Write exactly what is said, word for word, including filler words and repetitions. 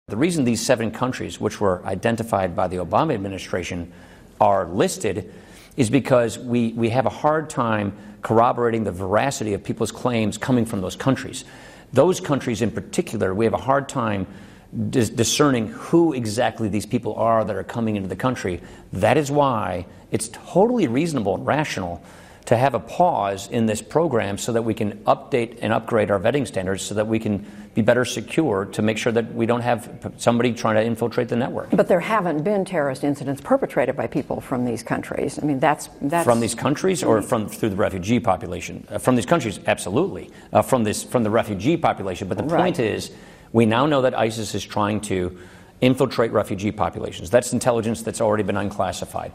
The reason these seven countries, which were identified by the Obama administration, are listed is because we, we have a hard time corroborating the veracity of people's claims coming from those countries. Those countries in particular, we have a hard time dis discerning who exactly these people are that are coming into the country. That is why it's totally reasonable and rational to have a pause in this program so that we can update and upgrade our vetting standards so that we can be better secure to make sure that we don't have somebody trying to infiltrate the network. But there haven't been terrorist incidents perpetrated by people from these countries. I mean, that's... that's from these countries or from through the refugee population? Uh, from these countries, absolutely. Uh, from, this, from the refugee population. But the right. point is, we now know that ISIS is trying to infiltrate refugee populations. That's intelligence that's already been unclassified.